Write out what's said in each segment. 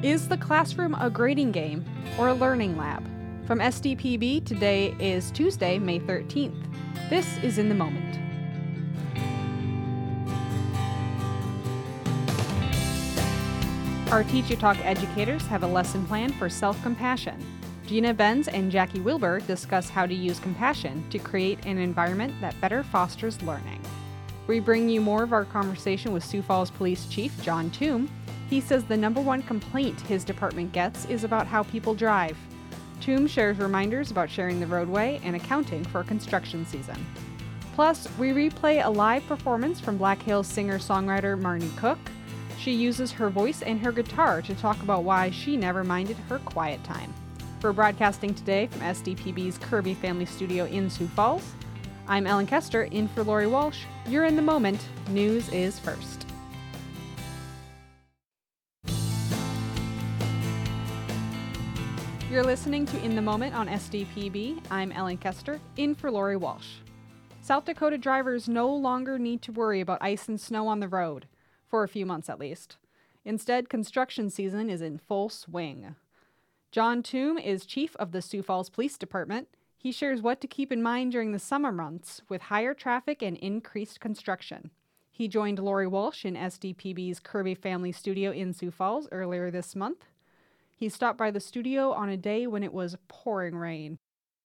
Is the classroom a grading game or a learning lab? From SDPB, today is Tuesday, May 13th. This is In the Moment. Our Teach-A Talk educators have a lesson plan for self-compassion. Gina Benz and Jackie Wilbur discuss how to use compassion to create an environment that better fosters learning. We bring you more of our conversation with Sioux Falls Police Chief John Toom. He says the number one complaint his department gets is about how people drive. Toom shares reminders about sharing the roadway and accounting for construction season. Plus, we replay a live performance from Black Hills singer-songwriter Marnie Cook. She uses her voice and her guitar to talk about why she never minded her quiet time. We're broadcasting today from SDPB's Kirby Family Studio in Sioux Falls. I'm Ellen Kester, in for Lori Walsh. You're in the moment. News is first. You're listening to In the Moment on SDPB. I'm Ellen Kester, in for Lori Walsh. South Dakota drivers no longer need to worry about ice and snow on the road, for a few months at least. Instead, construction season is in full swing. John Toom is chief of the Sioux Falls Police Department. He shares what to keep in mind during the summer months with higher traffic and increased construction. He joined Lori Walsh in SDPB's Kirby Family Studio in Sioux Falls earlier this month. He stopped by the studio on a day when it was pouring rain.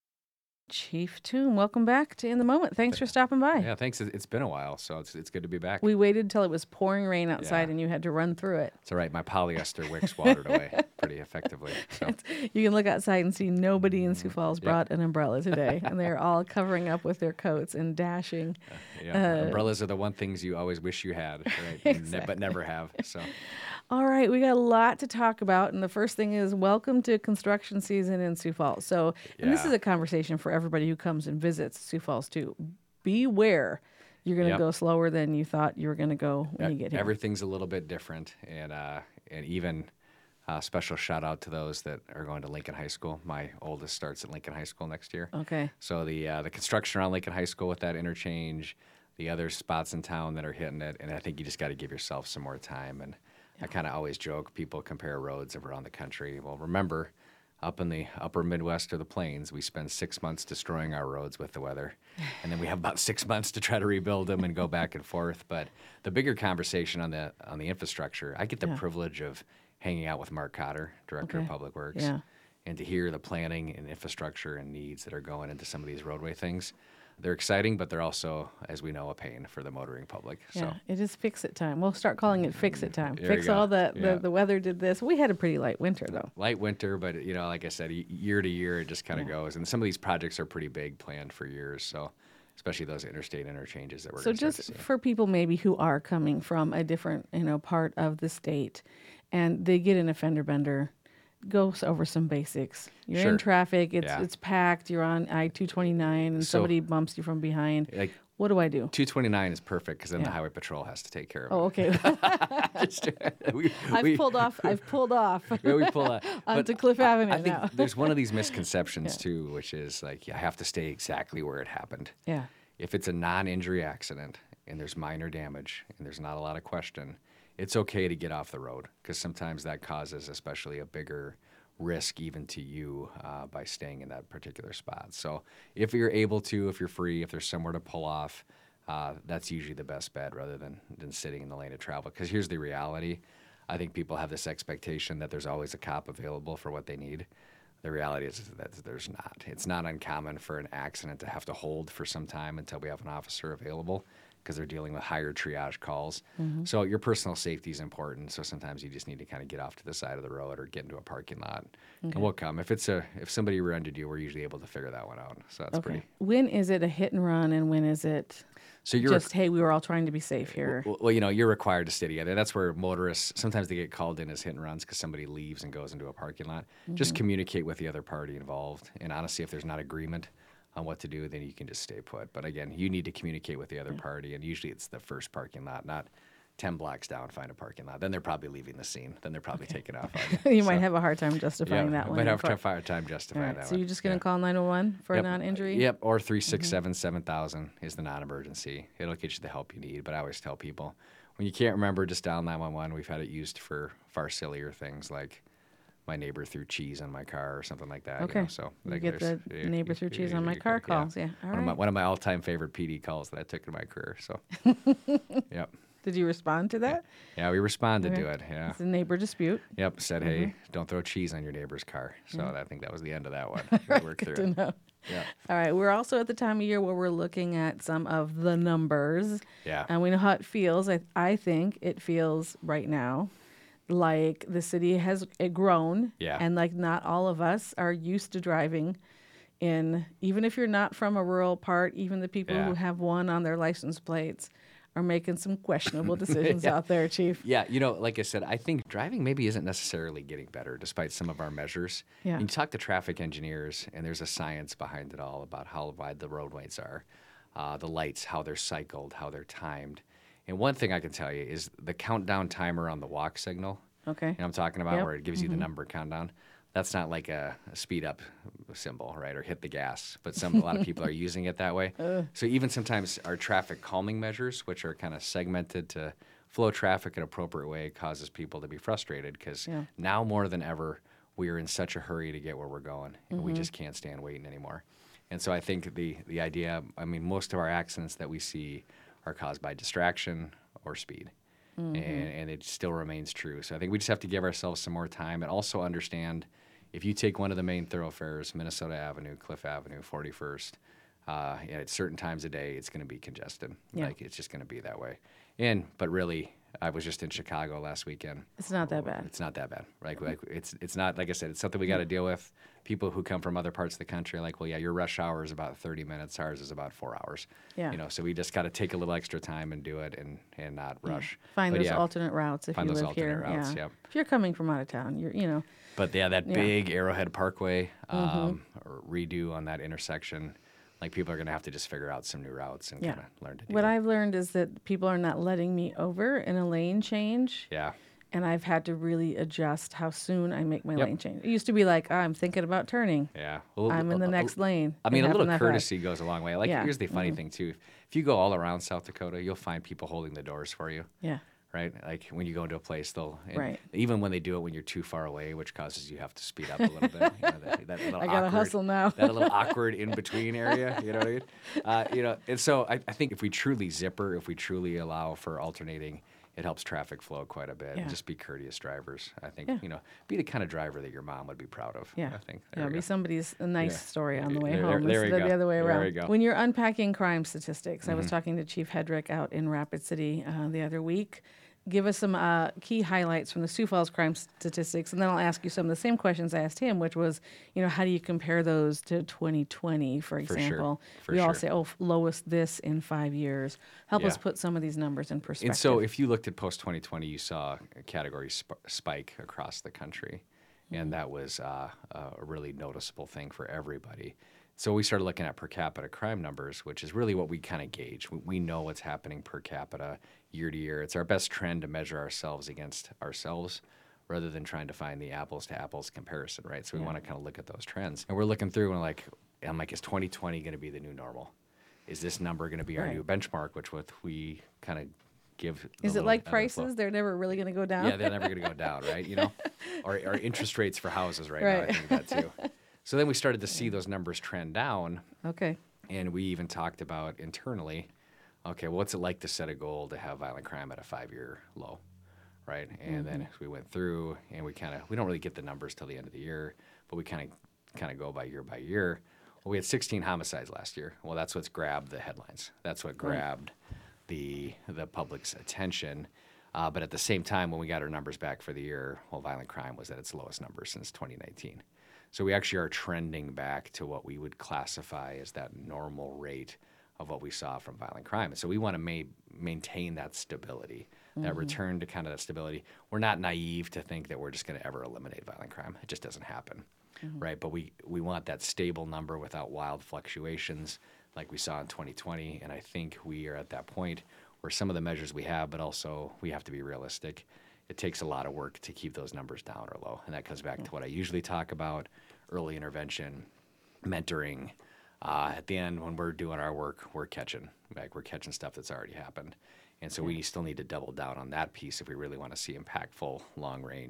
Chief Toom, welcome back to In the Moment. Thanks for stopping by. Yeah, thanks. It's been a while, so it's good to be back. We waited till it was pouring rain outside and you had to run through it. It's all right. My polyester wicks watered away pretty effectively. So. You can look outside and see nobody in Sioux Falls brought an umbrella today, and they're all covering up with their coats and dashing. Umbrellas are the one things you always wish you had, right? Exactly. But never have. So. All right, we got a lot to talk about, and the first thing is welcome to construction season in Sioux Falls. So, and this is a conversation for everybody who comes and visits Sioux Falls too. Beware, you're going to go slower than you thought you were going to go when you get here. Everything's a little bit different, and even special shout out to those that are going to Lincoln High School. My oldest starts at Lincoln High School next year. Okay. So the construction around Lincoln High School with that interchange, the other spots in town that are hitting it, and I think you just got to give yourself some more time. And I kind of always joke, people compare roads around the country. Well, remember, up in the upper Midwest or the plains, we spend 6 months destroying our roads with the weather. And then we have about 6 months to try to rebuild them and go back and forth. But the bigger conversation on the infrastructure, I get the privilege of hanging out with Mark Cotter, Director of Public Works, and to hear the planning and infrastructure and needs that are going into some of these roadway things. They're exciting, but they're also, as we know, a pain for the motoring public. Yeah, it is fix-it time. We'll start calling it fix-it time. There Fix all the weather did this. We had a pretty light winter, though. Light winter, but, like I said, year to year, it just kind of goes. And some of these projects are pretty big, planned for years, so especially those interstate interchanges that we're going to start to see. So just for people maybe who are coming from a different, part of the state, and they get in a fender bender, go over some basics. You're in traffic. It's packed. You're on I-229, and somebody bumps you from behind. What do I do? 229 is perfect because then the highway patrol has to take care of it. Oh, okay. I've pulled off. We pull onto Cliff Avenue I think now. There's one of these misconceptions too, which is I have to stay exactly where it happened. Yeah. If it's a non-injury accident and there's minor damage and there's not a lot of question, it's okay to get off the road because sometimes that causes especially a bigger risk even to you by staying in that particular spot. So if you're able to, if you're free, if there's somewhere to pull off, that's usually the best bet rather than sitting in the lane of travel. Because here's the reality. I think people have this expectation that there's always a cop available for what they need. The reality is that there's not. It's not uncommon for an accident to have to hold for some time until we have an officer available, because they're dealing with higher triage calls. Mm-hmm. So your personal safety is important. So sometimes you just need to kind of get off to the side of the road or get into a parking lot. Okay. And we'll come. If somebody rear-ended you, we're usually able to figure that one out. So that's pretty. When is it a hit and run, and when is it hey, we were all trying to be safe here? Well, you're required to stay together. That's where motorists, sometimes they get called in as hit and runs because somebody leaves and goes into a parking lot. Mm-hmm. Just communicate with the other party involved. And honestly, if there's not agreement on what to do, then you can just stay put. But again, you need to communicate with the other party, and usually it's the first parking lot, not 10 blocks down, find a parking lot. Then they're probably leaving the scene. Then they're probably taking off on you. You might have a hard time justifying that one. Might have a hard time justifying that one. So you're just going to call 911 for a non-injury? Yep, or 367-7000 is the non-emergency. It'll get you the help you need. But I always tell people, when you can't remember, just dial 911. We've had it used for far sillier things like my neighbor threw cheese on my car or something like that. Okay. So you get the neighbor threw cheese on my car calls. Yeah. All right. One of my all-time favorite PD calls that I took in my career. So, yep. Did you respond to that? Yeah, we responded to it. Yeah. It's a neighbor dispute. Yep. Said, hey, don't throw cheese on your neighbor's car. So I think that was the end of that one. We worked through it. Know. Yeah. All right. We're also at the time of year where we're looking at some of the numbers. Yeah. And we know how it feels. I think it feels right now like the city has grown. Yeah. And like not all of us are used to driving in, even if you're not from a rural part, even the people who have one on their license plates are making some questionable decisions out there, Chief. Yeah, like I said, I think driving maybe isn't necessarily getting better despite some of our measures. Yeah. You talk to traffic engineers, and there's a science behind it all about how wide the roadways are, the lights, how they're cycled, how they're timed. And one thing I can tell you is the countdown timer on the walk signal. Okay. You know what I'm talking about, where it gives you the number countdown. That's not like a speed up symbol, right, or hit the gas, but a lot of people are using it that way. So even sometimes our traffic calming measures, which are kind of segmented to flow traffic in an appropriate way, causes people to be frustrated because now more than ever, we are in such a hurry to get where we're going, and we just can't stand waiting anymore. And so I think the idea, most of our accidents that we see are caused by distraction or speed. And it still remains true. So I think we just have to give ourselves some more time and also understand if you take one of the main thoroughfares, Minnesota Avenue, Cliff Avenue, 41st, at certain times of day, it's going to be congested. Yeah. Like it's just going to be that way. But really, I was just in Chicago last weekend. It's not that bad. It's not that bad. Like it's not, like I said, it's something we got to deal with. People who come from other parts of the country are like, well, yeah, your rush hour is about 30 minutes. Ours is about 4 hours. Yeah. So we just got to take a little extra time and do it and not rush. Find those alternate routes if you live here. Routes, yeah. If you're coming from out of town, But that big Arrowhead Parkway or redo on that intersection, like people are going to have to just figure out some new routes and kind of learn to do What it. I've learned is that people are not letting me over in a lane change. Yeah. And I've had to really adjust how soon I make my lane change. It used to be like, I'm thinking about turning. Yeah. I'm in the next lane. A little courtesy goes a long way. Here's the funny thing, too. If you go all around South Dakota, you'll find people holding the doors for you. Yeah. Right? Like when you go into a place, right. Even when they do it when you're too far away, which causes you have to speed up a little bit. That little I got to hustle now. That little awkward in-between area, you know what I mean? And so I think if we truly zipper, if we truly allow for alternating, it helps traffic flow quite a bit. Yeah. And just be courteous drivers. I think, be the kind of driver that your mom would be proud of. Yeah. I think. Be somebody's nice story on the way home there instead of the other way around. There you go. When you're unpacking crime statistics, I was talking to Chief Hedrick out in Rapid City the other week. Give us some key highlights from the Sioux Falls crime statistics, and then I'll ask you some of the same questions I asked him, which was, how do you compare those to 2020, for example? For we sure. all say, lowest this in 5 years. Help us put some of these numbers in perspective. And so if you looked at post-2020, you saw a category spike across the country, and that was a really noticeable thing for everybody. So we started looking at per capita crime numbers, which is really what we kind of gauge. We know what's happening per capita year to year. It's our best trend to measure ourselves against ourselves rather than trying to find the apples to apples comparison, right? So we want to kind of look at those trends. And we're looking through and I'm like, is 2020 going to be the new normal? Is this number going to be our new benchmark, which we kind of give? Is it like prices? They're never really going to go down? Yeah, they're never going to go down, right? Or interest rates for houses right now, I think that too. So then we started to see those numbers trend down. Okay. And we even talked about internally, okay, what's it like to set a goal to have violent crime at a 5-year low, right? And then as we went through, and we don't really get the numbers till the end of the year, but we kind of go by year. Well, we had 16 homicides last year. Well, that's what's grabbed the headlines. That's what grabbed the public's attention. But at the same time, when we got our numbers back for the year, violent crime was at its lowest number since 2019. So we actually are trending back to what we would classify as that normal rate of what we saw from violent crime. And so we want to maintain that stability, that return to kind of that stability. We're not naive to think that we're just going to ever eliminate violent crime. It just doesn't happen, right? But we want that stable number without wild fluctuations like we saw in 2020. And I think we are at that point where some of the measures we have, but also we have to be realistic. It takes a lot of work to keep those numbers down or low. And that comes back to what I usually talk about, early intervention, mentoring. At the end, when we're doing our work, we're catching stuff that's already happened. And so we still need to double down on that piece if we really want to see impactful, long-range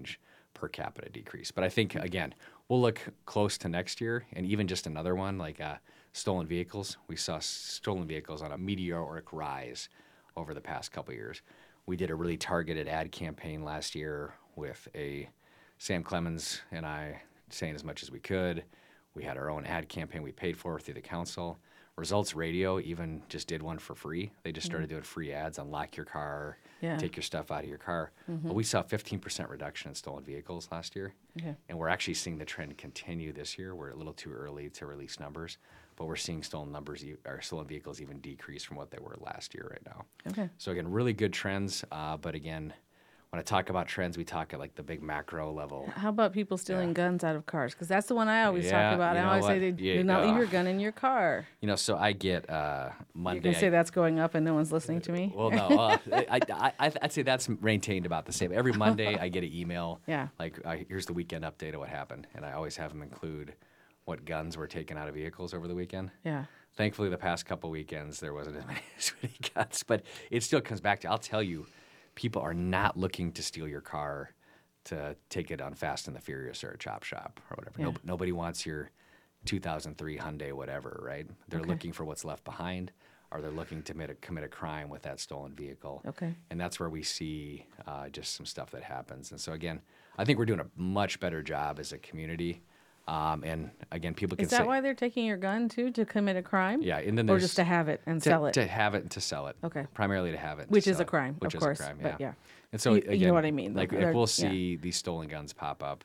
per capita decrease. But I think, again, we'll look close to next year, and even just another one like stolen vehicles. We saw stolen vehicles on a meteoric rise over the past couple of years. We did a really targeted ad campaign last year with Sam Clemens and I saying as much as we could. We had our own ad campaign we paid for through the council. Results Radio even just did one for free. They just started doing free ads on lock your car, take your stuff out of your car. Well, we saw a 15% reduction in stolen vehicles last year. And we're actually seeing the trend continue this year. We're a little too early to release numbers, but we're seeing stolen vehicles even decrease from what they were last year right now. So again, really good trends. But again, when I talk about trends, we talk at like the big macro level. How about people stealing guns out of cars? Because that's the one I always talk about. I always say do not leave your gun in your car. So I get Monday. You can say that's going up and no one's listening to me. Well, no. I'd say that's maintained about the same. Every Monday I get an email. Like, here's the weekend update of what happened. And I always have them include what guns were taken out of vehicles over the weekend. Thankfully, the past couple weekends, there wasn't as many guns. But it still comes back to, I'll tell you, people are not looking to steal your car to take it on Fast and the Furious or a chop shop or whatever. Nobody wants your 2003 Hyundai whatever, right? They're looking for what's left behind, or they're looking to commit a crime with that stolen vehicle. And that's where we see just some stuff that happens. And so, again, I think we're doing a much better job as a community. And again, people can say... Is that why they're taking your gun, too, to commit a crime? Yeah. And then or just to have it and sell it? To have it and to sell it. Primarily to have it. Which is a crime, of course. Which is a crime, but yeah. And so, again, you know what I mean. Like, if we'll see these stolen guns pop up,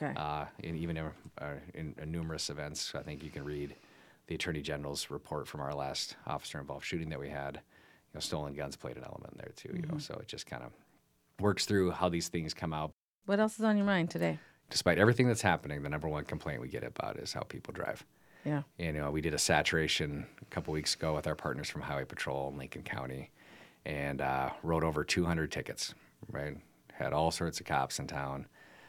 in numerous events, I think you can read the Attorney General's report from our last officer-involved shooting that we had. Stolen guns played an element there, too. So it just kind of works through how these things come out. What else is on your mind today? Despite everything that's happening, the number one complaint we get about is how people drive. And, we did a saturation a couple weeks ago with our partners from Highway Patrol in Lincoln County and wrote over 200 tickets, right? Had all sorts of cops in town.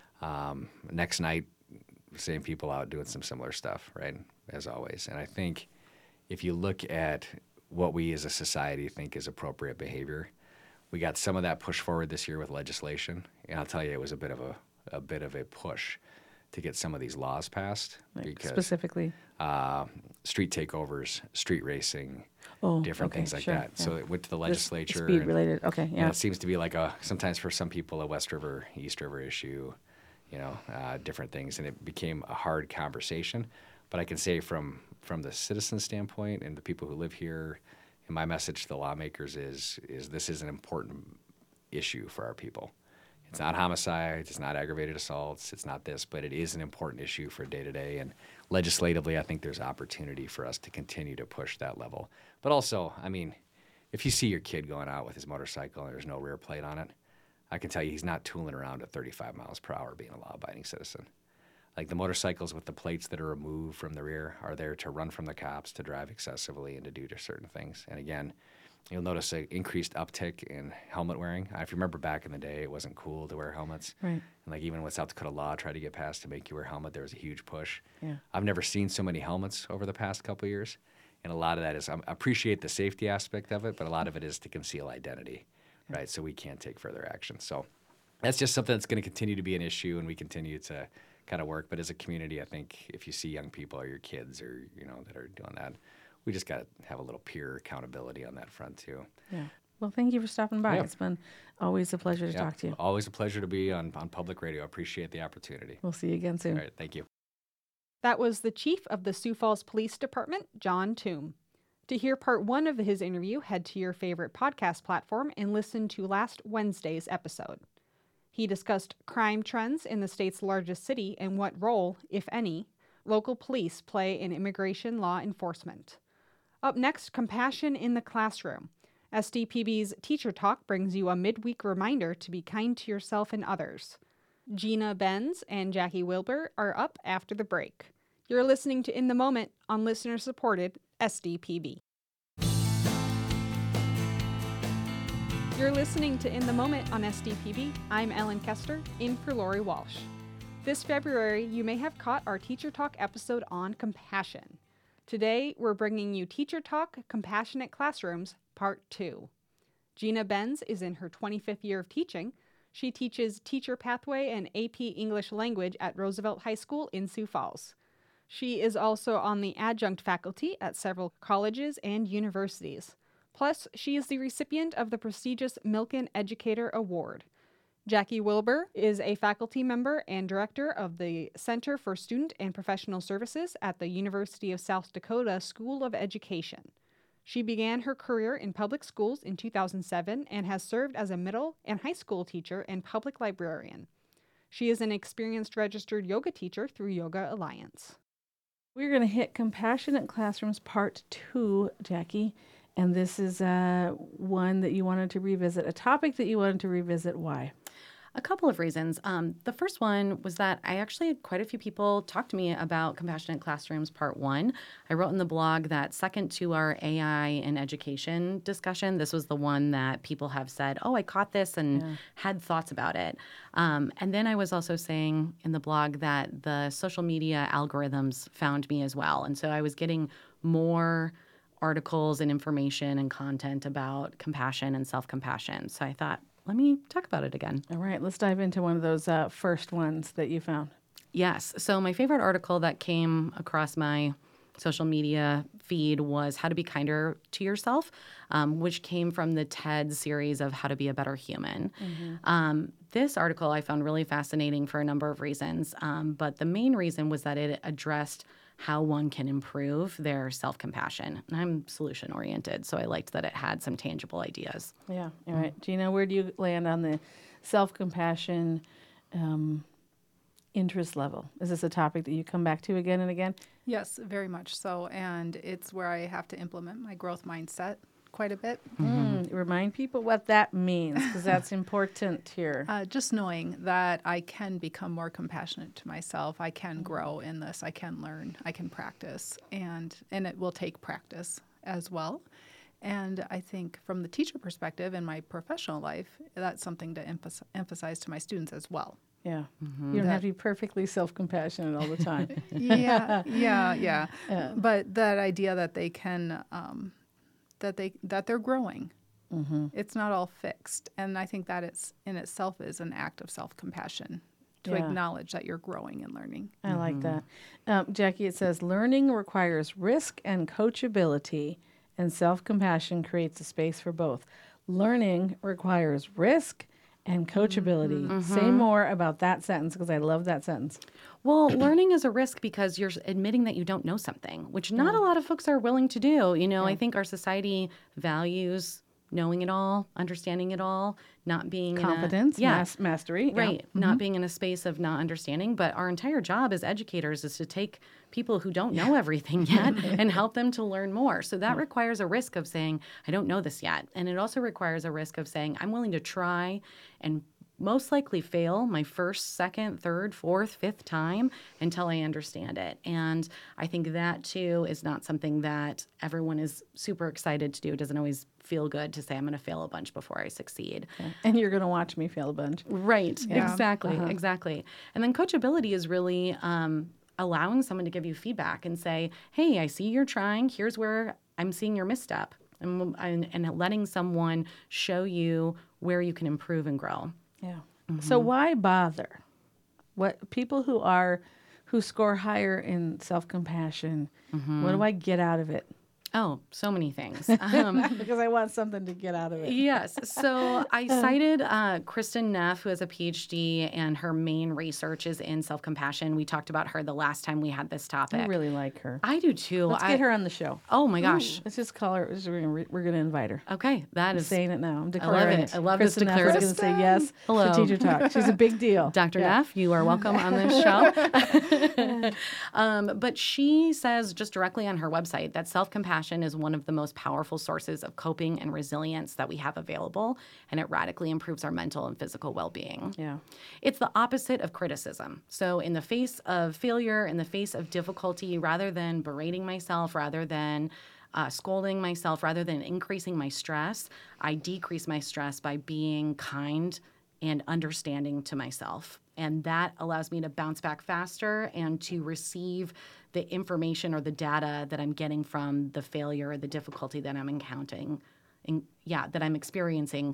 Next night, same people out doing some similar stuff, right, as always. And I think if you look at what we as a society think is appropriate behavior, we got some of that pushed forward this year with legislation. And I'll tell you, it was a bit of a push to get some of these laws passed. Because, specifically? Street takeovers, street racing, different things like that. So it went to the legislature. Speed related, and it seems to be like sometimes for some people, a West River, East River issue, different things. And it became a hard conversation. But I can say from the citizen standpoint and the people who live here, and my message to the lawmakers is this is an important issue for our people. It's not homicides, it's not aggravated assaults, it's not this, but it is an important issue for day-to-day. And legislatively, I think there's opportunity for us to continue to push that level. But also, I mean, if you see your kid going out with his motorcycle and there's no rear plate on it, I can tell you he's not tooling around at 35 miles per hour being a law-abiding citizen. Like the motorcycles with the plates that are removed from the rear are there to run from the cops, to drive excessively, and to do certain things. And again, you'll notice an increased uptick in helmet wearing. If you remember back in the day, it wasn't cool to wear helmets. And like even when South Dakota law tried to get passed to make you wear a helmet, there was a huge push. I've never seen so many helmets over the past couple of years. And a lot of that is, I appreciate the safety aspect of it, but a lot of it is to conceal identity, right? So we can't take further action. So that's just something that's going to continue to be an issue, and we continue to kind of work. But as a community, I think if you see young people or your kids or, that are doing that, we just got to have a little peer accountability on that front, too. Well, thank you for stopping by. It's been always a pleasure to talk to you. Always a pleasure to be on public radio. I appreciate the opportunity. We'll see you again soon. All right. Thank you. That was the chief of the Sioux Falls Police Department, John Toom. To hear part 1 of his interview, head to your favorite podcast platform and listen to last Wednesday's episode. He discussed crime trends in the state's largest city and what role, if any, local police play in immigration law enforcement. Up next, compassion in the classroom. SDPB's Teacher Talk brings you a midweek reminder to be kind to yourself and others. Gina Benz and Jackie Wilbur are up after the break. You're listening to In the Moment on listener-supported SDPB. You're listening to In the Moment on SDPB. I'm Ellen Kester, in for Lori Walsh. This February, you may have caught our Teacher Talk episode on compassion. Today, we're bringing you Teacher Talk Compassionate Classrooms, Part 2. Gina Benz is in her 25th year of teaching. She teaches Teacher Pathway and AP English Language at Roosevelt High School in Sioux Falls. She is also on the adjunct faculty at several colleges and universities. Plus, she is the recipient of the prestigious Milken Educator Award. Jackie Wilbur is a faculty member and director of the Center for Student and Professional Services at the University of South Dakota School of Education. She began her career in public schools in 2007 and has served as a middle and high school teacher and public librarian. She is an experienced registered yoga teacher through Yoga Alliance. We're going to hit Compassionate Classrooms Part 2, Jackie. And this is one that you wanted to revisit, a topic that you wanted to revisit. Why? A couple of reasons. The first one was that I actually had quite a few people talk to me about Compassionate Classrooms Part 1. I wrote in the blog that second to our AI in education discussion, this was the one that people have said, oh, I caught this and had thoughts about it. And then I was also saying in the blog that the social media algorithms found me as well. And so I was getting more articles and information and content about compassion and self-compassion. So I thought, let me talk about it again. All right, let's dive into one of those first ones that you found. Yes. So my favorite article that came across my social media feed was How to Be Kinder to Yourself, which came from the TED series of How to Be a Better Human. This article I found really fascinating for a number of reasons, but the main reason was that it addressed how one can improve their self-compassion. And I'm solution-oriented, so I liked that it had some tangible ideas. Yeah, all right. Gina, where do you land on the self-compassion interest level? Is this a topic that you come back to again and again? Yes, very much so. And it's where I have to implement my growth mindset quite a bit. Remind people what that means, because that's important here. Just knowing that I can become more compassionate to myself. I can grow in this. I can learn. I can practice. And it will take practice as well. And I think from the teacher perspective in my professional life, that's something to emphasize to my students as well. Yeah. You don't have to be perfectly self-compassionate all the time. Yeah. But that idea that they can, that they're growing. It's not all fixed. And I think that it's in itself is an act of self-compassion to acknowledge that you're growing and learning. I like that. Jackie, it says, learning requires risk and coachability, and self-compassion creates a space for both. Learning requires risk and coachability. Say more about that sentence, because I love that sentence. Well, learning is a risk because you're admitting that you don't know something, which not a lot of folks are willing to do. You know, I think our society values knowing it all, understanding it all, not being competence, mastery. Right. Not being in a space of not understanding. But our entire job as educators is to take people who don't know everything yet and help them to learn more. So that requires a risk of saying, I don't know this yet. And it also requires a risk of saying, I'm willing to try and most likely fail my first, second, third, fourth, fifth time until I understand it. And I think that, too, is not something that everyone is super excited to do. It doesn't always feel good to say, I'm going to fail a bunch before I succeed. Okay. And you're going to watch me fail a bunch. Right. Yeah. Exactly. And then coachability is really allowing someone to give you feedback and say, hey, I see you're trying. Here's where I'm seeing your misstep. And letting someone show you where you can improve and grow. Yeah. So why bother? What people who score higher in self-compassion, what do I get out of it? Oh, so many things. Because I want something to get out of it. Yes. So I cited Kristen Neff, who has a PhD, and her main research is in self-compassion. We talked about her the last time we had this topic. I really like her. I do too. Let's get her on the show. Oh my gosh. Let's just call her. We're going to invite her. Okay. I'm saying it now. I'm I declaring love it. I love Kristen this Neff is going to say yes Hello. to Teacher Talk. She's a big deal. Dr. Neff, you are welcome on this show. But she says just directly on her website that self-compassion is one of the most powerful sources of coping and resilience that we have available, and it radically improves our mental and physical well-being. Yeah. It's the opposite of criticism. So in the face of failure, in the face of difficulty, rather than berating myself, rather than scolding myself, rather than increasing my stress, I decrease my stress by being kind and understanding to myself. And that allows me to bounce back faster and to receive the information or the data that I'm getting from the failure or the difficulty that I'm encountering, that I'm experiencing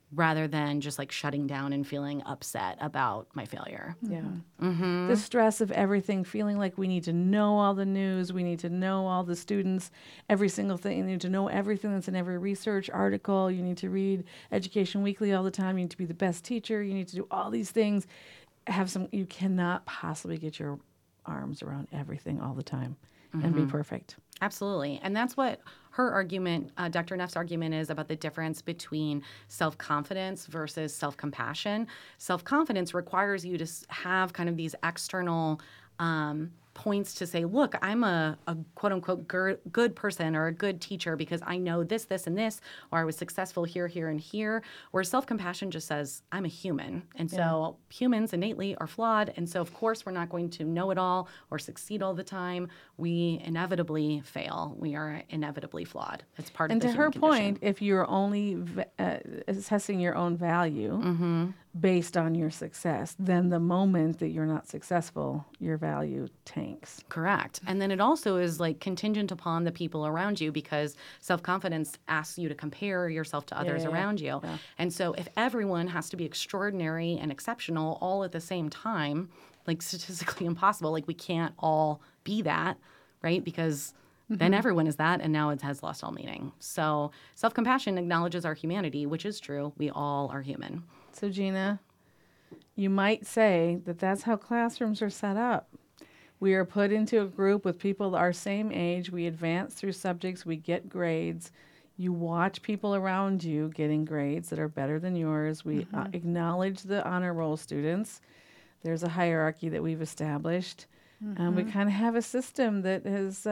rather than just like shutting down and feeling upset about my failure. Yeah. The stress of everything, feeling like we need to know all the news, we need to know all the students, every single thing. You need to know everything that's in every research article. You need to read Education Weekly all the time. You need to be the best teacher. You need to do all these things. You cannot possibly get your arms around everything all the time and be perfect. Absolutely. And that's what her argument, Dr. Neff's argument, is about the difference between self-confidence versus self-compassion. Self-confidence requires you to have kind of these external points to say, look, I'm a quote-unquote good person or a good teacher because I know this, this, and this, or I was successful here, here, and here. Where self-compassion just says, I'm a human. And so humans innately are flawed. And so, of course, we're not going to know it all or succeed all the time. We inevitably fail. We are inevitably flawed. It's part of the human condition. And to her point, if you're only assessing your own value based on your success, then the moment that you're not successful, your value tanks. Correct. And then it also is like contingent upon the people around you, because self-confidence asks you to compare yourself to others around you. Yeah. And so if everyone has to be extraordinary and exceptional all at the same time, like statistically impossible, like we can't all be that, right? Because then everyone is that, and now it has lost all meaning. So self-compassion acknowledges our humanity, which is true. We all are human. So Gina, you might say that that's how classrooms are set up. We are put into a group with people our same age. We advance through subjects. We get grades. You watch people around you getting grades that are better than yours. We acknowledge the honor roll students. There's a hierarchy that we've established. We kind of have a system that has,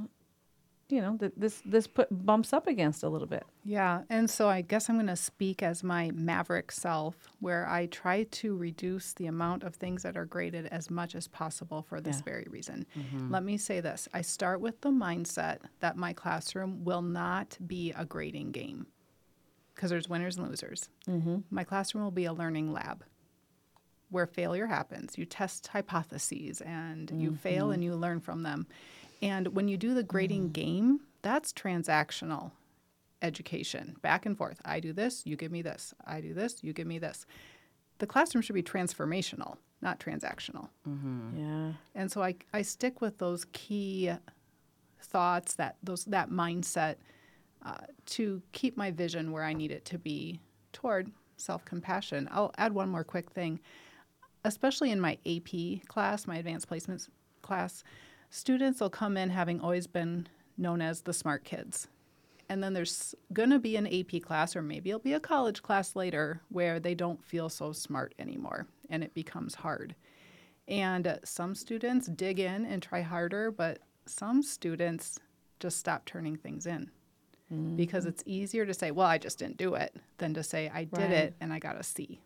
that this bumps up against a little bit. Yeah, and so I guess I'm going to speak as my maverick self, where I try to reduce the amount of things that are graded as much as possible for this very reason. Let me say this. I start with the mindset that my classroom will not be a grading game, because there's winners and losers. My classroom will be a learning lab where failure happens. You test hypotheses, and you fail and you learn from them. And when you do the grading game, that's transactional education, back and forth. I do this, you give me this. I do this, you give me this. The classroom should be transformational, not transactional. Yeah. And so I stick with those key thoughts, that mindset, to keep my vision where I need it to be toward self-compassion. I'll add one more quick thing. Especially in my AP class, my advanced placements class, students will come in having always been known as the smart kids. And then there's going to be an AP class, or maybe it'll be a college class later, where they don't feel so smart anymore, and it becomes hard. And some students dig in and try harder, but some students just stop turning things in. Because it's easier to say, well, I just didn't do it, than to say, I did it and I got a C.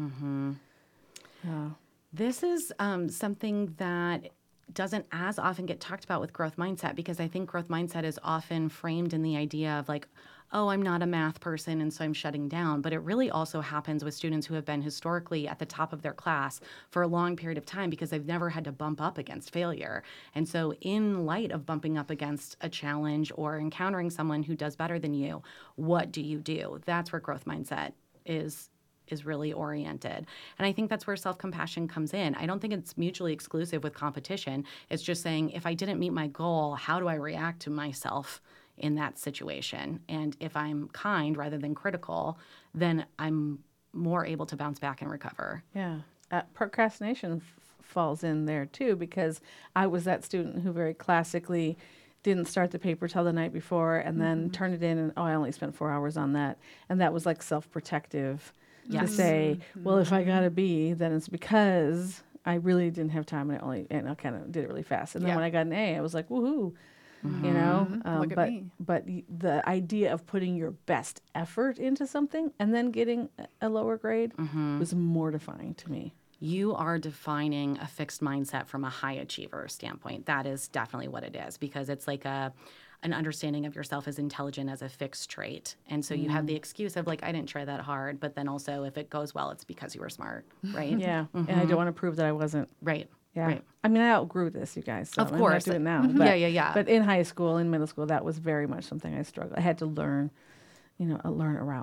This is something that doesn't as often get talked about with growth mindset, because I think growth mindset is often framed in the idea of like, oh, I'm not a math person and so I'm shutting down. But it really also happens with students who have been historically at the top of their class for a long period of time, because they've never had to bump up against failure. And so in light of bumping up against a challenge or encountering someone who does better than you, what do? That's where growth mindset is really oriented. And I think that's where self-compassion comes in. I don't think it's mutually exclusive with competition. It's just saying, if I didn't meet my goal, how do I react to myself in that situation? And if I'm kind rather than critical, then I'm more able to bounce back and recover. Yeah. Procrastination falls in there too, because I was that student who very classically didn't start the paper till the night before and then turned it in, and I only spent 4 hours on that. And that was like self-protective. To say, well, if I got a B, then it's because I really didn't have time, and I kind of did it really fast. And then when I got an A, I was like, woohoo, you know. Look at me. But the idea of putting your best effort into something and then getting a lower grade was mortifying to me. You are defining a fixed mindset from a high achiever standpoint. That is definitely what it is, because it's like an understanding of yourself as intelligent as a fixed trait. And so you have the excuse of like, I didn't try that hard, but then also if it goes well, it's because you were smart, right? Yeah. And I don't want to prove that I wasn't. Right. Yeah. Right. I mean, I outgrew this, you guys. So of course. I'm not doing it now. But, yeah. But in high school, in middle school, that was very much something I struggled. I had to learn, learn around that.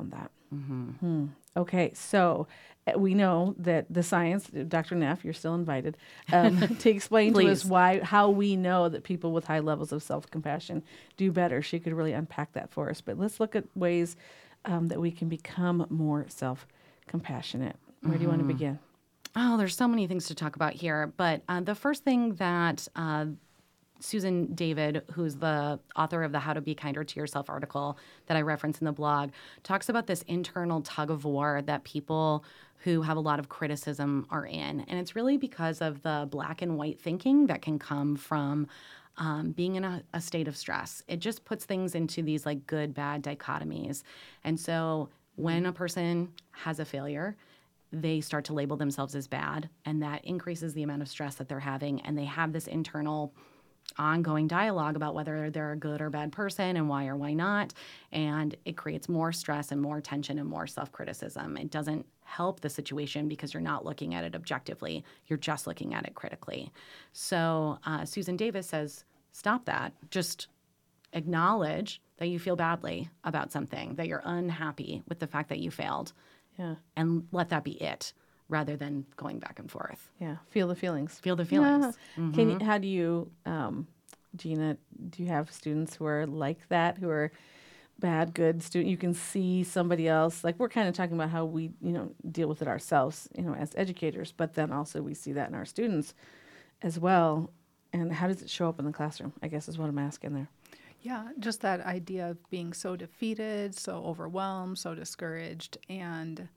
Okay, so we know that the science, Dr. Neff, you're still invited, to explain to us how we know that people with high levels of self-compassion do better. She could really unpack that for us. But let's look at ways that we can become more self-compassionate. Where do you want to begin? Oh, there's so many things to talk about here. But the first thing that Susan David, who's the author of the How to Be Kinder to Yourself article that I reference in the blog, talks about this internal tug of war that people who have a lot of criticism are in. And it's really because of the black and white thinking that can come from being in a state of stress. It just puts things into these like good, bad dichotomies. And so when a person has a failure, they start to label themselves as bad, and that increases the amount of stress that they're having. And they have this internal ongoing dialogue about whether they're a good or bad person and why or why not. And it creates more stress and more tension and more self-criticism. It doesn't help the situation because you're not looking at it objectively. You're just looking at it critically. So Susan Davis says, stop that. Just acknowledge that you feel badly about something, that you're unhappy with the fact that you failed. Yeah. And let that be it, rather than going back and forth. Yeah. Feel the feelings. Feel the feelings. Yeah. How do you, Gina, do you have students who are like that, who are bad, good student? You can see somebody else, like we're kind of talking about how we, deal with it ourselves, as educators, but then also we see that in our students as well. And how does it show up in the classroom, I guess is what I'm asking there. Yeah, just that idea of being so defeated, so overwhelmed, so discouraged, and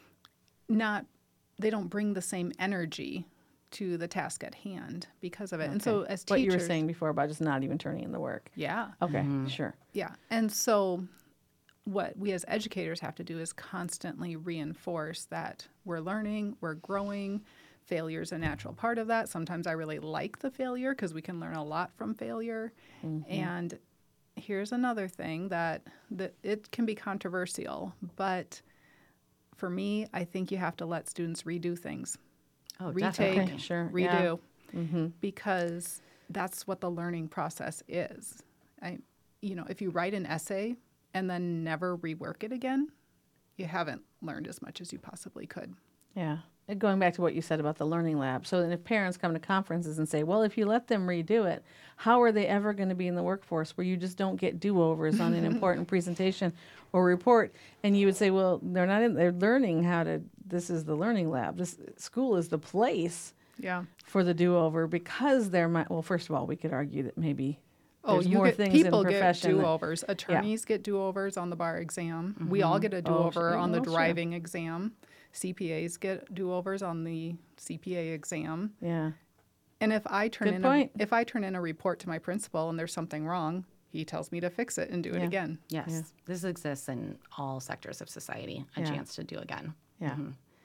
they don't bring the same energy to the task at hand because of it. Okay. And so as teachers... What you were saying before about just not even turning in the work. Yeah. Okay, sure. Yeah, and so what we as educators have to do is constantly reinforce that we're learning, we're growing. Failure is a natural part of that. Sometimes I really like the failure because we can learn a lot from failure. And here's another thing that it can be controversial, but for me, I think you have to let students redo things. Retake, okay, sure. redo, because that's what the learning process is. If you write an essay and then never rework it again, you haven't learned as much as you possibly could. Yeah. Going back to what you said about the learning lab. So then if parents come to conferences and say, well, if you let them redo it, how are they ever going to be in the workforce where you just don't get do-overs on an important presentation or report? And you would say, well, they're learning this is the learning lab. This school is the place for the do-over because first of all, we could argue that maybe there's more things in profession. People get do-overs. Attorneys get do-overs on the bar exam. We all get a do-over on the driving exam. CPAs get do-overs on the CPA exam. Yeah. And if I turn in a report to my principal and there's something wrong, he tells me to fix it and do it again. Yes. Yeah. This exists in all sectors of society, a chance to do again. Yeah.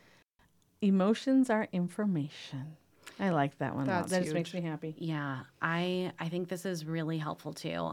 Emotions are information. I like that one. That just makes me happy. Yeah. I think this is really helpful too.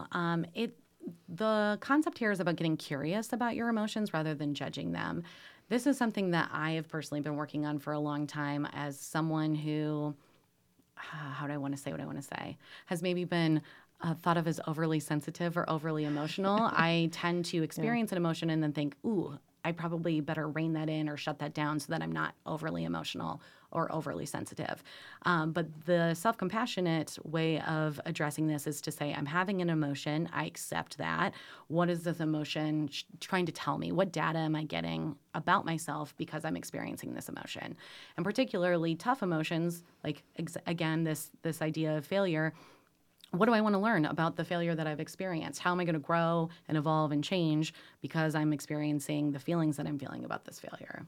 The concept here is about getting curious about your emotions rather than judging them. This is something that I have personally been working on for a long time as someone who, how do I want to say what I want to say, has maybe been thought of as overly sensitive or overly emotional. I tend to experience an emotion and then think, ooh, I probably better rein that in or shut that down so that I'm not overly emotional or overly sensitive. But the self-compassionate way of addressing this is to say, I'm having an emotion. I accept that. What is this emotion trying to tell me? What data am I getting about myself because I'm experiencing this emotion? And particularly tough emotions, like, again, this idea of failure. What do I want to learn about the failure that I've experienced? How am I going to grow and evolve and change because I'm experiencing the feelings that I'm feeling about this failure?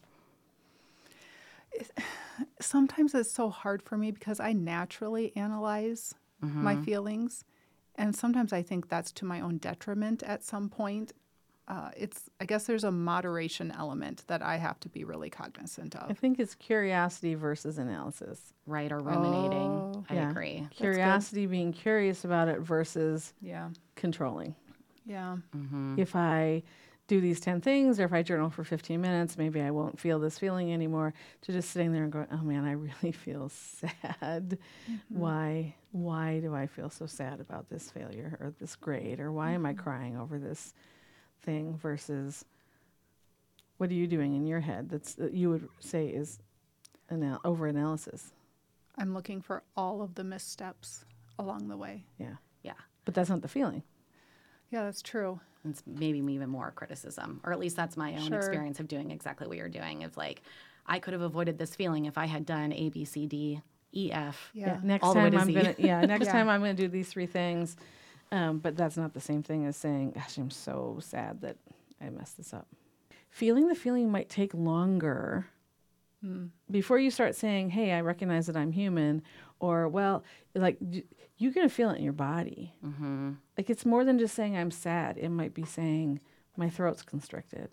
Sometimes it's so hard for me because I naturally analyze my feelings. And sometimes I think that's to my own detriment at some point. I guess there's a moderation element that I have to be really cognizant of. I think it's curiosity versus analysis. Right, or ruminating. I agree. Curiosity, being curious about it versus controlling. Yeah. If I do these 10 things or if I journal for 15 minutes, maybe I won't feel this feeling anymore. To just sitting there and going, oh man, I really feel sad. Why do I feel so sad about this failure or this grade? Or why am I crying over this thing versus What are you doing in your head that you would say is over-analysis? I'm looking for all of the missteps along the way. Yeah. Yeah. But that's not the feeling. Yeah, that's true. It's maybe even more criticism, or at least that's my own experience of doing exactly what you're doing. It's like, I could have avoided this feeling if I had done A, B, C, D, E, F. Yeah. Next all the way time to I'm Z. gonna next time I'm gonna do these 3 things. But that's not the same thing as saying, gosh, I'm so sad that I messed this up. Feeling the feeling might take longer before you start saying, hey, I recognize that I'm human, or, well, like, you're going to feel it in your body. Mm-hmm. Like, it's more than just saying I'm sad. It might be saying my throat's constricted.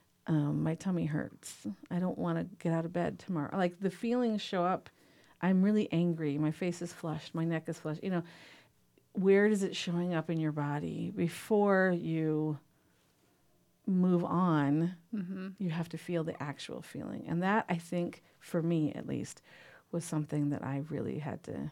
My tummy hurts. I don't want to get out of bed tomorrow. Like, the feelings show up. I'm really angry. My face is flushed. My neck is flushed. You know, where is it showing up in your body? Before you move on, you have to feel the actual feeling. And that, I think, for me at least, was something that I really had to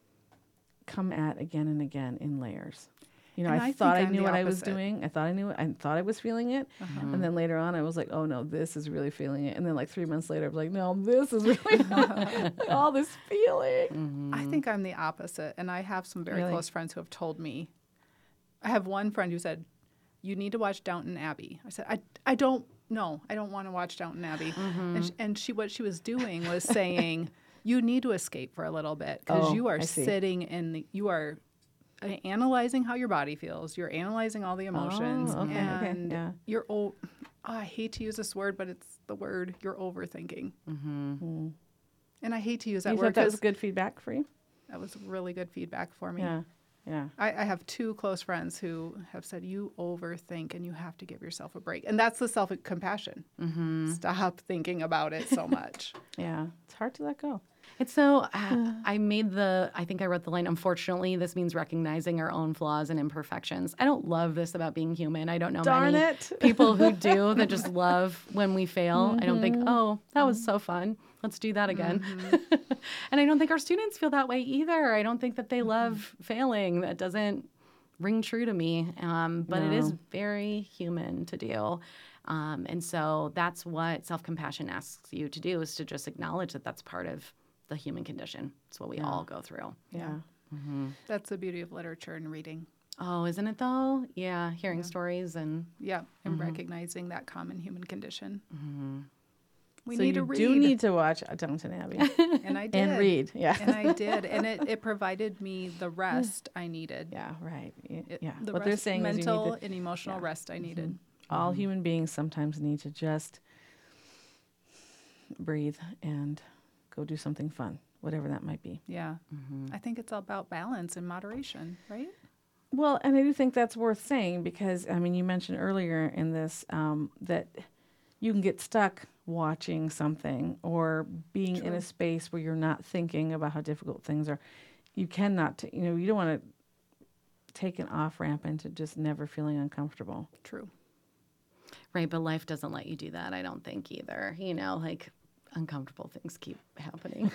come at again and again in layers. You know, And I I thought think I I'm knew the what I was opposite. doing. I thought I knew it. I thought I was feeling it. And then later on, I was like, oh, no, this is really feeling it. And then like 3 months later, I was like, no, this is really all this feeling. I think I'm the opposite. And I have some very Really? close friends who have told me. I have one friend who said, you need to watch Downton Abbey. I said, I don't know. I don't want to watch Downton Abbey. And what she was doing was saying, you need to escape for a little bit because Oh, you are I see. sitting in you are analyzing how your body feels. You're analyzing all the emotions. okay, and yeah. you're I hate to use this word, but it's the word, you're overthinking. And I hate to use that You word thought that was because good feedback for you? that was really good feedback for me. Yeah, yeah. I have 2 close friends who have said, you overthink and you have to give yourself a break. And that's the self-compassion. Stop thinking about it so much. Yeah, it's hard to let go. It's so, I think I wrote the line, unfortunately, this means recognizing our own flaws and imperfections. I don't love this about being human. I don't know Darn many it. people who do that just love when we fail. I don't think, oh, that was so fun. Let's do that again. And I don't think our students feel that way either. I don't think that they love failing. That doesn't ring true to me. But it is very human to do. And so that's what self-compassion asks you to do, is to just acknowledge that that's part of the human condition. It's what we all go through. Yeah. That's the beauty of literature and reading. Oh, isn't it though? Yeah, hearing stories and Yeah, and recognizing that common human condition. We So need to you read. do need to watch Downton Abbey and I did. and read. Yeah. And I did. And it provided me the rest I needed. Yeah, right. Yeah. The What they're rest, saying is you mental need to, and emotional rest I needed. all human beings sometimes need to just breathe and go do something fun, whatever that might be. Yeah. I think it's all about balance and moderation, right? Well, and I do think that's worth saying because, I mean, you mentioned earlier in this that you can get stuck watching something or being in a space where you're not thinking about how difficult things are. You cannot, you don't want to take an off-ramp into just never feeling uncomfortable. True. right, but life doesn't let you do that, I don't think either. You know, like uncomfortable things keep happening.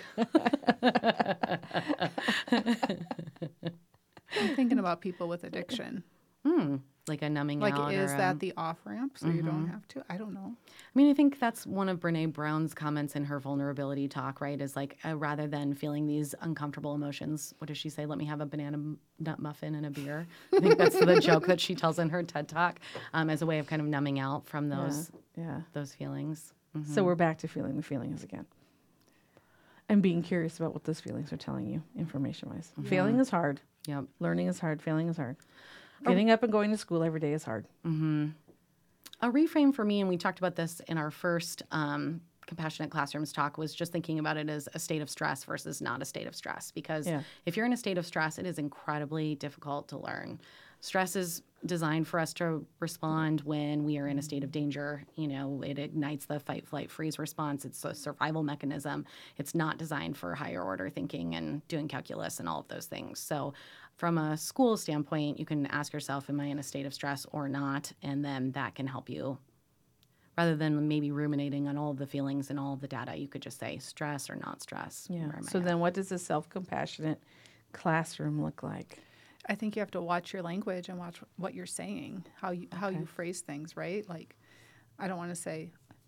I'm thinking about people with addiction. Like a numbing Like, out. is or, that the off ramp so you don't have to? I don't know. I mean, I think that's one of Brene Brown's comments in her vulnerability talk, right? Is like, rather than feeling these uncomfortable emotions, what does she say? Let me have a banana nut muffin and a beer. I think that's the joke that she tells in her TED Talk, as a way of kind of numbing out from those feelings. So we're back to feeling the feelings again. And being curious about what those feelings are telling you, information-wise. Failing is hard. Yep. Learning is hard. Failing is hard. Getting up and going to school every day is hard. A reframe for me, and we talked about this in our first Compassionate Classrooms talk, was just thinking about it as a state of stress versus not a state of stress. Because if you're in a state of stress, it is incredibly difficult to learn. Stress is designed for us to respond when we are in a state of danger. You know, it ignites the fight, flight, freeze response. It's a survival mechanism. It's not designed for higher order thinking and doing calculus and all of those things. So from a school standpoint, you can ask yourself, am I in a state of stress or not? And then that can help you. Rather than maybe ruminating on all of the feelings and all of the data, you could just say stress or not stress. Yeah. Where am So I at? then what does a self-compassionate classroom look like? I think you have to watch your language and watch what you're saying, how you phrase things, right? Like, I don't want to say,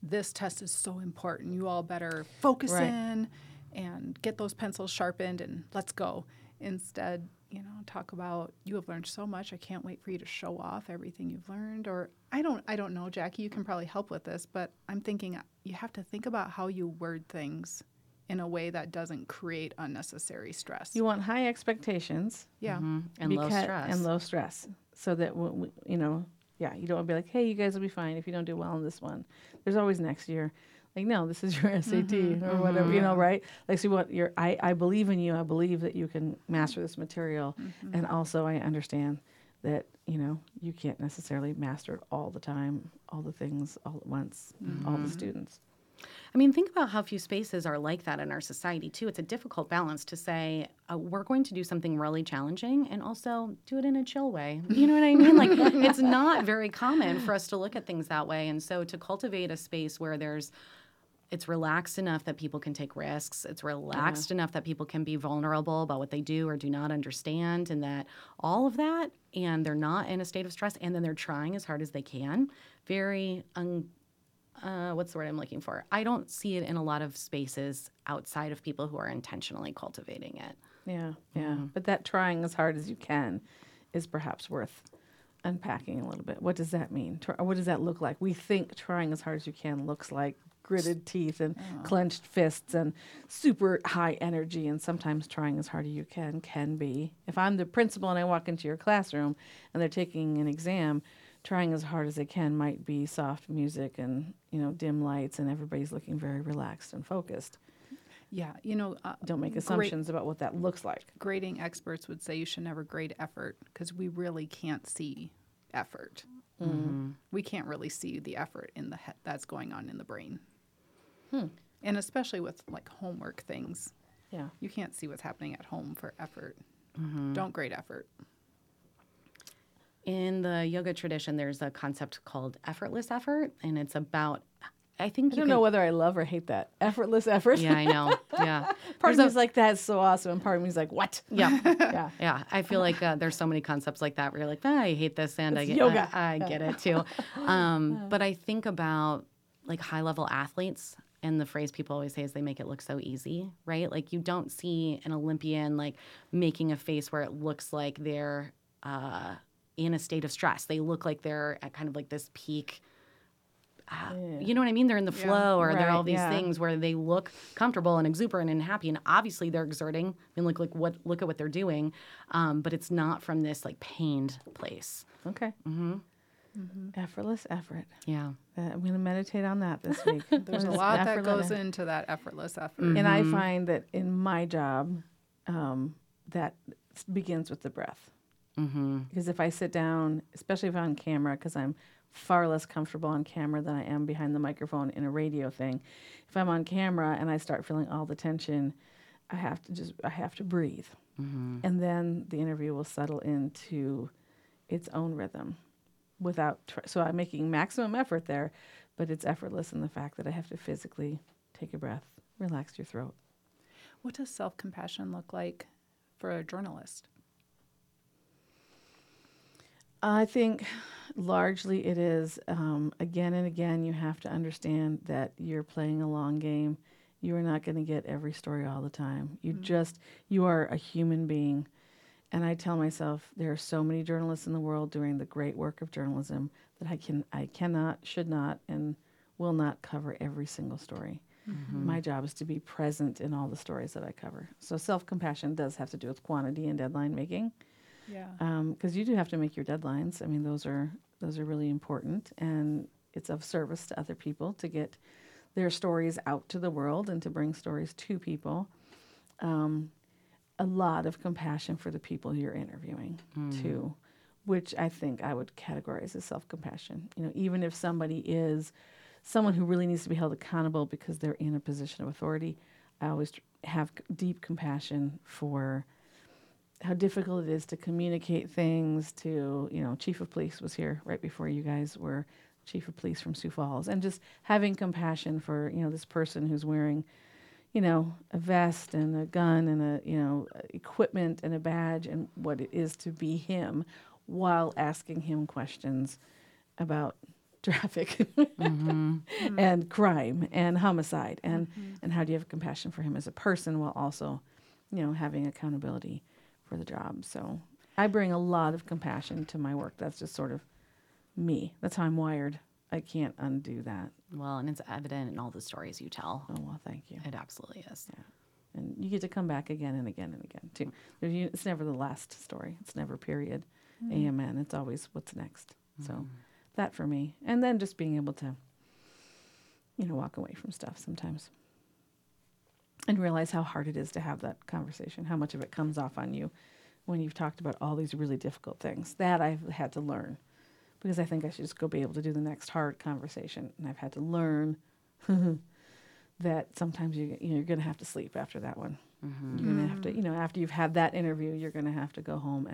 this test is so important. You all better focus in and get those pencils sharpened and let's go. Instead, talk about, you have learned so much. I can't wait for you to show off everything you've learned. Or I don't know, Jackie, you can probably help with this, but I'm thinking you have to think about how you word things in a way that doesn't create unnecessary stress. You want high expectations. Yeah. And low stress. And low stress. So that, you don't want to be like, hey, you guys will be fine if you don't do well in this one. There's always next year. Like, no, this is your SAT or whatever, right? Like, so what I believe in you. I believe that you can master this material. And also I understand that, you can't necessarily master it all the time, all the things all at once, all the students. I mean, think about how few spaces are like that in our society, too. It's a difficult balance to say, we're going to do something really challenging and also do it in a chill way. You know what I mean? Like, it's not very common for us to look at things that way. And so to cultivate a space where it's relaxed enough that people can take risks. It's relaxed enough that people can be vulnerable about what they do or do not understand, and that all of that, and they're not in a state of stress, and then they're trying as hard as they can. Very what's the word I'm looking for? I don't see it in a lot of spaces outside of people who are intentionally cultivating it. Yeah. But that trying as hard as you can is perhaps worth unpacking a little bit. What does that mean? What does that look like? We think trying as hard as you can looks like gritted teeth and clenched fists and super high energy, and sometimes trying as hard as you can be. If I'm the principal and I walk into your classroom and they're taking an exam, trying as hard as they can might be soft music and, dim lights, and everybody's looking very relaxed and focused. Yeah, don't make assumptions about what that looks like. Grading experts would say you should never grade effort because we really can't see effort. We can't really see the effort in the head that's going on in the brain. And especially with like homework things. Yeah. You can't see what's happening at home for effort. Don't grade effort. In the yoga tradition, there's a concept called effortless effort, and it's about, I don't know whether I love or hate that. Effortless effort. Yeah, I know. Yeah. Part of me is like, that's so awesome. And part of me is like, what? Yeah. Yeah. I feel like there's so many concepts like that where you're like, I hate this, and I get it too. But I think about like high-level athletes, and the phrase people always say is they make it look so easy, right? Like you don't see an Olympian like making a face where it looks like they're in a state of stress. They look like they're at kind of like this peak. You know what I mean? They're in the flow, or they're all these things where they look comfortable and exuberant and happy, and obviously they're exerting. I mean, look at what they're doing, but it's not from this like pained place. Okay. Effortless effort. Yeah. I'm going to meditate on that this week. There's a lot that goes into that effortless effort. And I find that in my job, that begins with the breath. Because if I sit down, especially if I'm on camera, because I'm far less comfortable on camera than I am behind the microphone in a radio thing. If I'm on camera and I start feeling all the tension, I have to breathe. And then the interview will settle into its own rhythm so I'm making maximum effort there, but it's effortless in the fact that I have to physically take a breath, relax your throat. What does self-compassion look like for a journalist? I think largely it is, again and again, you have to understand that you're playing a long game. You are not going to get every story all the time. You are a human being. And I tell myself there are so many journalists in the world doing the great work of journalism that I cannot, should not, and will not cover every single story. My job is to be present in all the stories that I cover. So self-compassion does have to do with quantity and deadline making. Yeah. Because you do have to make your deadlines. I mean, those are really important, and it's of service to other people to get their stories out to the world and to bring stories to people. A lot of compassion for the people you're interviewing too, which I think I would categorize as self-compassion. Even if somebody is someone who really needs to be held accountable because they're in a position of authority, I always have deep compassion for how difficult it is to communicate things to, Chief of Police was here right before you guys were, Chief of Police from Sioux Falls, and just having compassion for, this person who's wearing, a vest and a gun and equipment and a badge and what it is to be him, while asking him questions about traffic and crime and homicide, and how do you have compassion for him as a person while also, having accountability for the job. So I bring a lot of compassion to my work. That's just sort of me. That's how I'm wired. I can't undo that. Well, and it's evident in all the stories you tell. Oh, well, thank you. It absolutely is. Yeah. And you get to come back again and again and again, too. It's never the last story. It's never period. Amen. It's always what's next. So that for me. And then just being able to, walk away from stuff sometimes and realize how hard it is to have that conversation, how much of it comes off on you when you've talked about all these really difficult things. That I've had to learn, because I think I should just go be able to do the next hard conversation. And I've had to learn that sometimes you're going to have to sleep after that one. You're going to have to, after you've had that interview, you're going to have to go home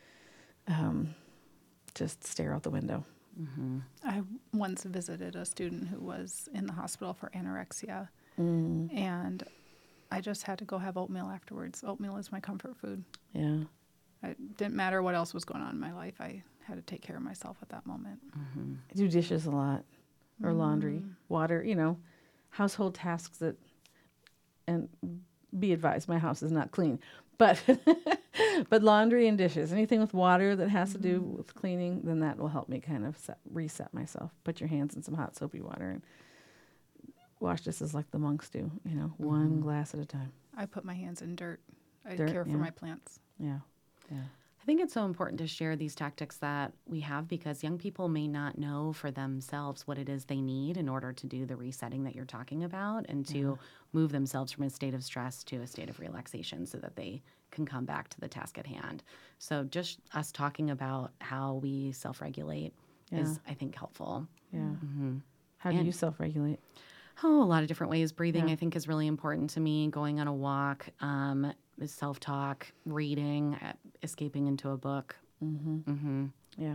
and just stare out the window. I once visited a student who was in the hospital for anorexia, and I just had to go have oatmeal afterwards. Oatmeal is my comfort food. Yeah. It didn't matter what else was going on in my life. I had to take care of myself at that moment. I do dishes a lot, or laundry, water, household tasks and be advised, my house is not clean, but but laundry and dishes, anything with water that has to do with cleaning, then that will help me kind of reset myself. Put your hands in some hot soapy water and wash dishes like the monks do, one glass at a time. I put my hands in dirt. I Dirt, care for yeah. my plants. Yeah. I think it's so important to share these tactics that we have, because young people may not know for themselves what it is they need in order to do the resetting that you're talking about, and to move themselves from a state of stress to a state of relaxation so that they can come back to the task at hand. So just us talking about how we self-regulate is, I think, helpful. Yeah. How do you self-regulate? Oh, a lot of different ways. Breathing, I think, is really important to me. Going on a walk, self-talk, reading, escaping into a book. Yeah.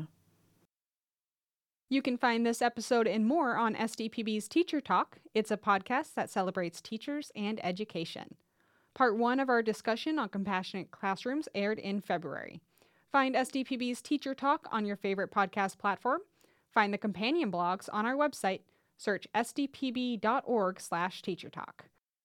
You can find this episode and more on SDPB's Teacher Talk. It's a podcast that celebrates teachers and education. Part 1 of our discussion on compassionate classrooms aired in February. Find SDPB's Teacher Talk on your favorite podcast platform. Find the companion blogs on our website. Search sdpb.org/teachertalk.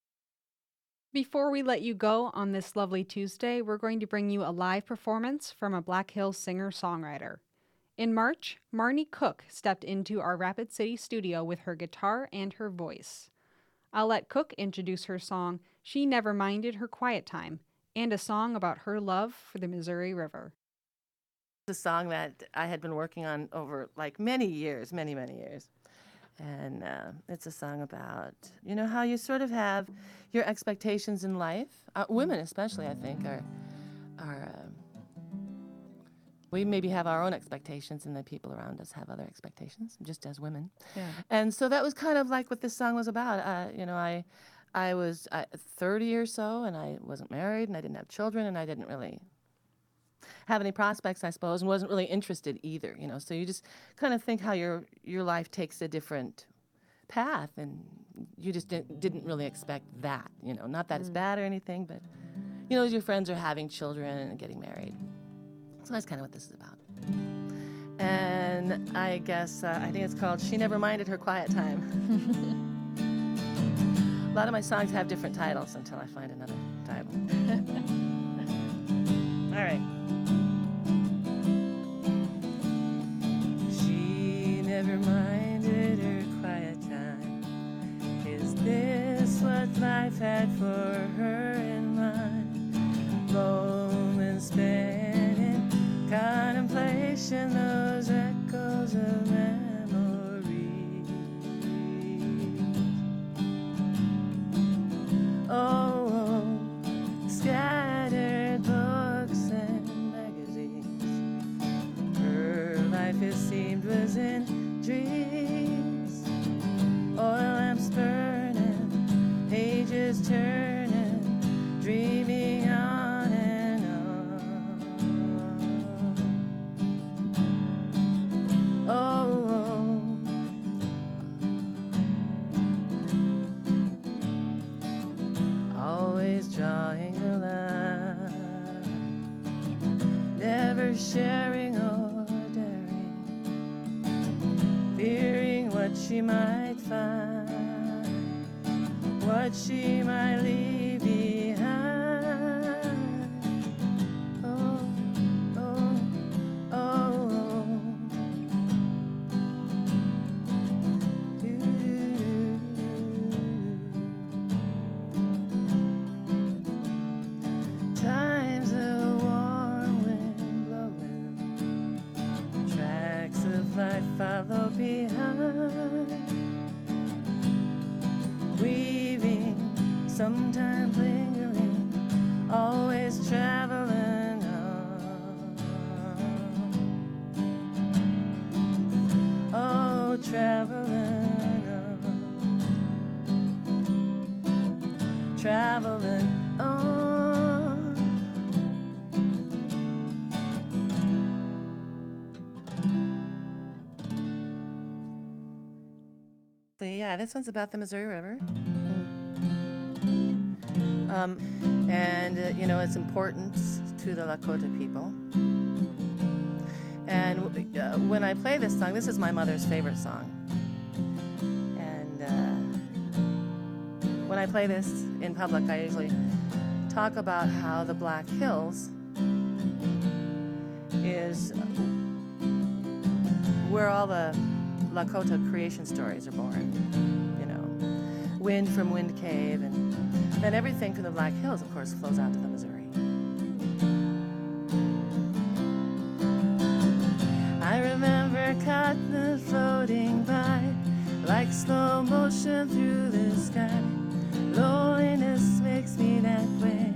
Before we let you go on this lovely Tuesday, we're going to bring you a live performance from a Black Hills singer-songwriter. In March, Marnie Cook stepped into our Rapid City studio with her guitar and her voice. I'll let Cook introduce her song, She Never Minded Her Quiet Time, and a song about her love for the Missouri River. It's a song that I had been working on over many years. And it's a song about, how you sort of have your expectations in life. Women especially, I think, are we maybe have our own expectations, and the people around us have other expectations, just as women. Yeah. And so that was kind of like what this song was about. I was 30 or so, and I wasn't married, and I didn't have children, and I didn't really have any prospects, I suppose, and wasn't really interested either, So you just kind of think how your life takes a different path, and you just didn't really expect that, Not that it's bad or anything, but, your friends are having children and getting married. So that's kind of what this is about. And I guess, I think it's called She Never Minded Her Quiet Time. A lot of my songs have different titles until I find another title. All right. She never minded her quiet time. Is this what life had for her in mind? Moments spent in contemplation, those echoes of memories. Oh, scattered books and magazines. Her life, it seemed, was in dreams. Oil lamps burning, pages turning, dreaming on and on. Oh, always drawing the line, never sharing or daring, fearing she might find, what she might leave behind. Oh, oh, oh. Times of warm wind blowing, tracks of life follow behind, weaving, sometimes lingering, always traveling on. Oh, traveling on, traveling on. Yeah, this one's about the Missouri River. And its importance to the Lakota people. And when I play this song, this is my mother's favorite song. And when I play this in public, I usually talk about how the Black Hills is where all the Lakota creation stories are born. Wind from Wind Cave, and then everything from the Black Hills, of course, flows out to the Missouri. I remember cotton floating by like slow motion through the sky. Loneliness makes me that way.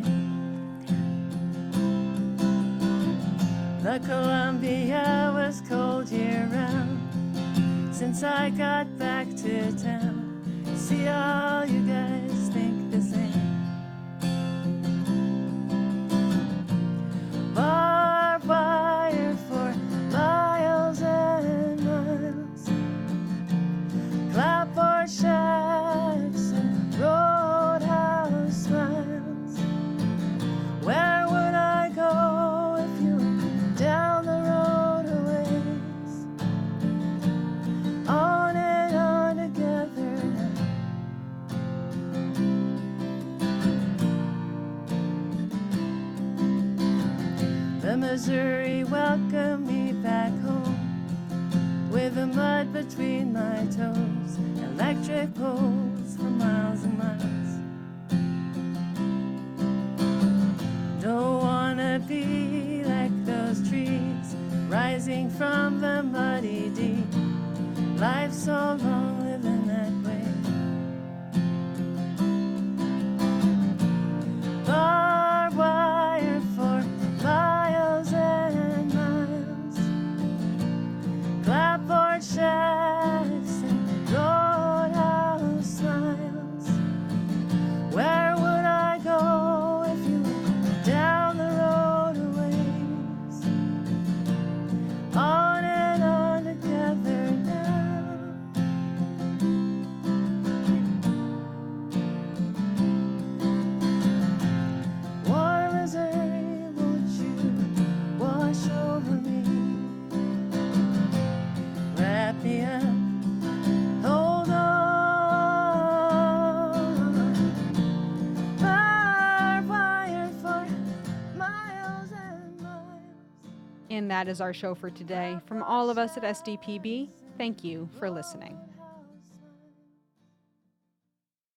The Columbia was cold year-round since I got back to town. See, all you guys think the same. Barbed wire for miles and miles, clapboard shacks and roadhouse smiles. Where would I go if you were down the road a ways? On and on together. The Missouri welcomed me back home with the mud between my toes, electric poles for miles and miles. Don't wanna be like those trees rising from the muddy deep. Life's so long living that way. Barbed wire for miles and miles, clapboard shacks and roadhouse smiles. Where would I go if you were down the road a ways? On and on together now. Warm Missouri, won't you wash over me? Wrap me up, hold on. Barbed wire for miles and miles. And that is our show for today. From all of us at SDPB, thank you for listening.